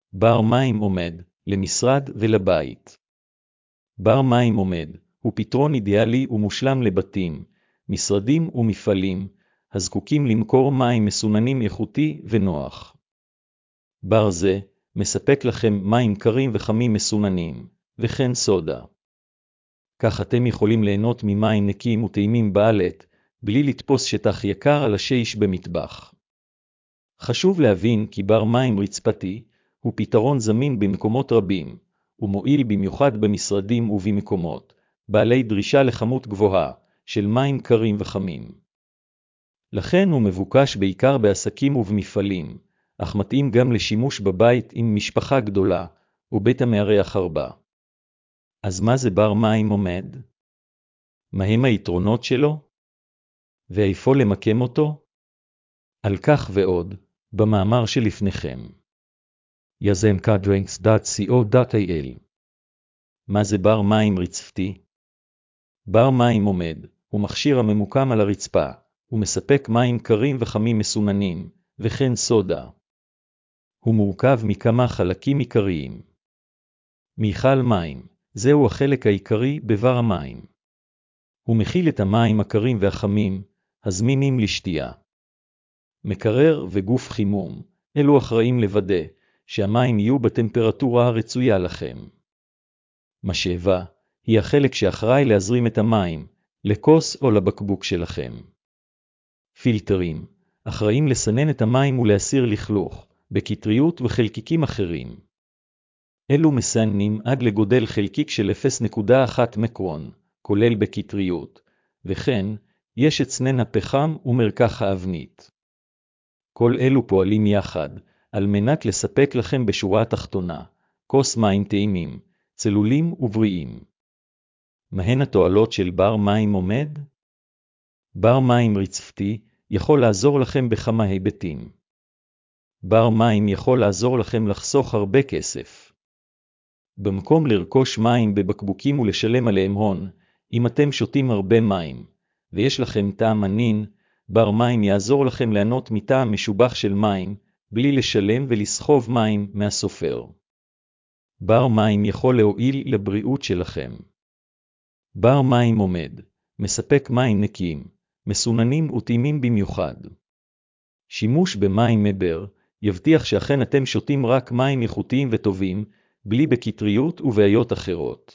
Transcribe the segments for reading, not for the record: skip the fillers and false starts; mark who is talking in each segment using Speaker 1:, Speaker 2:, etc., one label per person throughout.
Speaker 1: בר מים עומד, למשרד ולבית. בר מים עומד, הוא פתרון אידיאלי ומושלם לבתים, משרדים ומפעלים, הזקוקים למכור מים מסוננים איכותי ונוח. בר זה, מספק לכם מים קרים וחמים מסוננים, וכן סודה. כך אתם יכולים ליהנות ממים נקיים וטעימים בעלת, בלי לתפוס שטח יקר על השיש במטבח. חשוב להבין כי בר מים רצפתי, הוא פתרון זמין במקומות רבים, ומועיל במיוחד במשרדים ובמקומות, בעלי דרישה לכמות גבוהה, של מים קרים וחמים. לכן הוא מבוקש בעיקר בעסקים ובמפעלים, אך מתאים גם לשימוש בבית עם משפחה גדולה, ובית המארח הרבה. אז מה זה בר מים עומד? מהם היתרונות שלו? ואיפה למקם אותו? על כך ועוד, במאמר שלפניכם. yazmkdrinks.co.il. מה זה בר מים רצפתי? בר מים עומד, הוא מכשיר הממוקם על הרצפה, הוא מספק מים קרים וחמים מסוננים, וכן סודה. הוא מורכב מכמה חלקים עיקריים. מיכל מים, זהו החלק העיקרי בבר המים. הוא מכיל את המים הקרים והחמים, הזמינים לשתייה. מקרר וגוף חימום, אלו אחראים לוודא, שהמים יהיו בטמפרטורה הרצויה לכם. משאבה, היא החלק שאחראי להזרים את המים, לכוס או לבקבוק שלכם. פילטרים, אחראים לסנן את המים ולהסיר לכלוך, בקטריות וחלקיקים אחרים. אלו מסננים עד לגודל חלקיק של 0.1 מיקרון, כולל בקטריות, וכן, יש את סנן הפחם ומרקח האבנית. כל אלו פועלים יחד, על מנת לספק לכם בשורה התחתונה, כוס מים טעימים, צלולים ובריאים. מהן התועלות של בר מים עומד? בר מים רצפתי יכול לעזור לכם בכמה היבטים. בר מים יכול לעזור לכם לחסוך הרבה כסף. במקום לרכוש מים בבקבוקים ולשלם עליהם הון, אם אתם שותים הרבה מים, ויש לכם טעם ענין, בר מים יעזור לכם ליהנות מטעם משובח של מים, בלי לשלם ולסחוב מים מהסופר. בר מים יכול להועיל לבריאות שלכם. בר מים עומד, מספק מים נקיים, מסוננים וטעימים במיוחד. שימוש במים מבר, יבטיח שאכן אתם שותים רק מים איכותיים וטובים, בלי בקטריות ובעיות אחרות.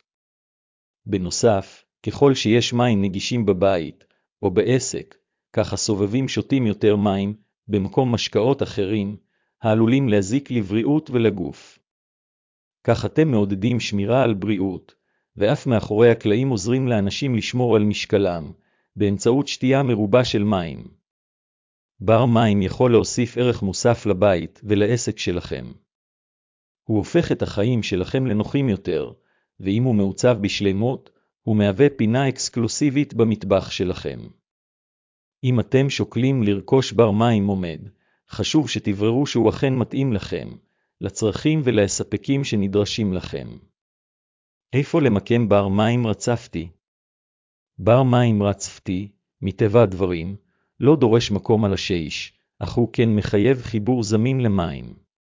Speaker 1: בנוסף, ככל שיש מים נגישים בבית, או בעסק, כך הסובבים שותים יותר מים, במקום משקאות אחרים, העלולים להזיק לבריאות ולגוף. כך אתם מעודדים שמירה על בריאות, ואף מאחורי הקלעים עוזרים לאנשים לשמור על משקלם, באמצעות שתייה מרובה של מים. בר מים יכול להוסיף ערך מוסף לבית ולעסק שלכם. הוא הופך את החיים שלכם לנוחים יותר, ואם הוא מעוצב בשלמות, הוא מהווה פינה אקסקלוסיבית במטבח שלכם. אם אתם שוקלים לרכוש בר מים עומד, חשוב שתבררו שהוא אכן מתאים לכם, לצרכים ולהספקים שנדרשים לכם. איפה למקם בר מים רצפתי? בר מים רצפתי, מטבע הדברים, לא דורש מקום על השיש, אך הוא כן מחייב חיבור זמין למים.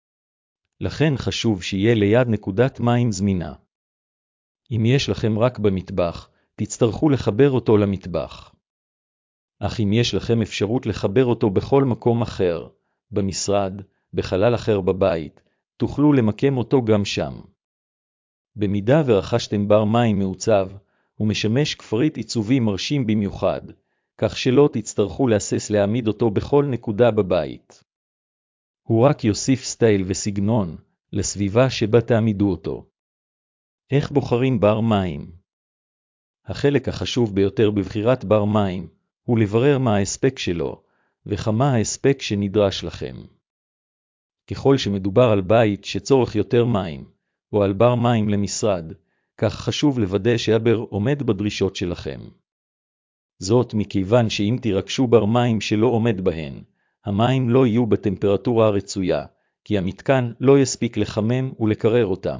Speaker 1: לכן חשוב שיהיה ליד נקודת מים זמינה. אם יש לכם רק במטבח, תצטרכו לחבר אותו למטבח. אך אם יש לכם אפשרות לחבר אותו בכל מקום אחר, במשרד, בחלל אחר בבית, תוכלו למקם אותו גם שם. במידה ורכשתם בר מים מעוצב, הוא משמש כפריט עיצובי מרשים במיוחד, כך שלא תצטרכו להסס להעמיד אותו בכל נקודה בבית. הוא רק יוסיף סטייל וסגנון, לסביבה שבה תעמידו אותו. איך בוחרים בר מים? החלק החשוב ביותר בבחירת בר מים, הוא לברר מה ההספק שלו, וכמה ההספק שנדרש לכם. ככל שמדובר על בית שצורך יותר מים, או על בר מים למשרד, כך חשוב לוודא שהבר עומד בדרישות שלכם. זאת מכיוון שאם תירקשו בר מים שלא עומד בהן, המים לא יהיו בטמפרטורה הרצויה, כי המתקן לא יספיק לחמם ולקרר אותם.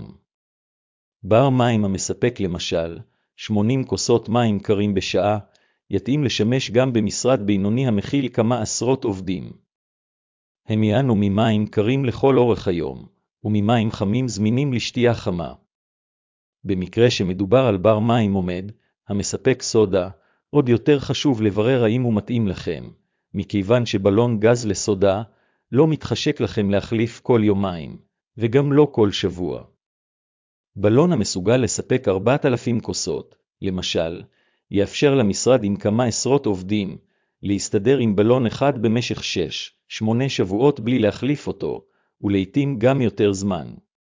Speaker 1: בר מים המספק למשל, 80 כוסות מים קרים בשעה, יתאים לשמש גם במשרד בינוני המכיל כמה עשרות עובדים. הם יענו ממים קרים לכל אורך היום, וממים חמים זמינים לשתייה חמה. במקרה שמדובר על בר מים עומד, המספק סודה, עוד יותר חשוב לברר האם הוא מתאים לכם, מכיוון שבלון גז לסודה לא מתחשק לכם להחליף כל יומיים, וגם לא כל שבוע. בלון המסוגל לספק 4,000 כוסות, למשל, יאפשר למשרד עם כמה עשרות עובדים להסתדר עם בלון אחד במשך 6-8 שבועות בלי להחליף אותו, ולעיתים גם יותר זמן.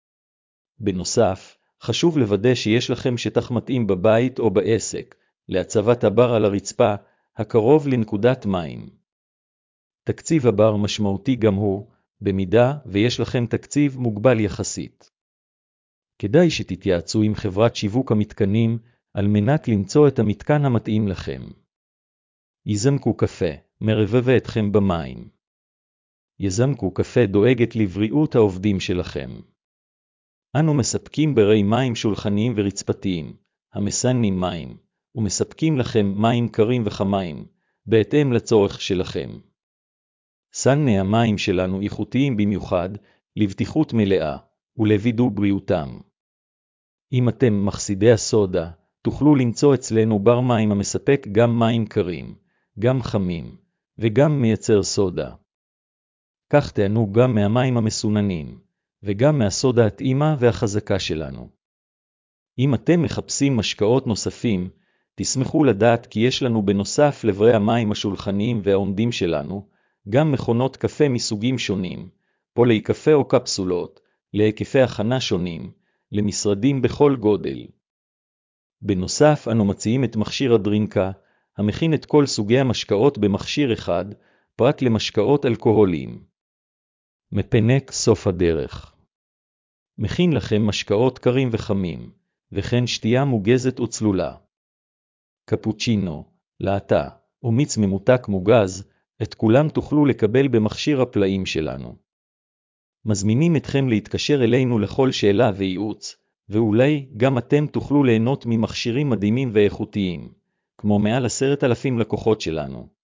Speaker 1: בנוסף, חשוב לוודא שיש לכם שטח מתאים בבית או בעסק, להצבת הבר על הרצפה, הקרוב לנקודת מים. תקציב הבר משמעותי גם הוא, במידה ויש לכם תקציב מוגבל יחסית. כדאי שתתייעצו עם חברת שיווק המתקנים, על מנת למצוא את המתקן המתאים לכם. יזמקו קפה, מרבבה אתכם במים. יזמקו קפה דואגת לבריאות העובדים שלכם. אנו מספקים ברי מים שולחניים ורצפתיים, המסננים מים, ומספקים לכם מים קרים וחמים, בהתאם לצורך שלכם. סני המים שלנו איכותיים במיוחד, לבטיחות מלאה, ולוודא בריאותם. אם אתם מחסידי הסודה, תוכלו למצוא אצלנו בר מים המספק גם מים קרים, גם חמים, וגם מייצר סודה. כך תענו גם מהמים המסוננים, וגם מהסודה הטעימה והחזקה שלנו. אם אתם מחפשים משקאות נוספים, תשמחו לדעת כי יש לנו בנוסף לברי המים השולחניים והעומדים שלנו, גם מכונות קפה מסוגים שונים, פולי קפה או קפסולות, להיקפי הכנה שונים, למשרדים בכל גודל. בנוסף אנו מציעים את מכשיר הדרינקה, המכין את כל סוגי המשקאות במכשיר אחד, פרט למשקאות אלכוהוליים. מפנק סוף הדרך. מכין לכם משקאות קרים וחמים, וכן שתייה מוגזת וצלולה. קפוצ'ינו, לאטה, או מיץ ממותק מוגז, את כולם תוכלו לקבל במכשיר הפלאים שלנו. מזמינים אתכם להתקשר אלינו לכל שאלה וייעוץ, ואולי גם אתם תוכלו ליהנות ממכשירים מדהימים ואיכותיים, כמו מעל 10,000 לקוחות שלנו.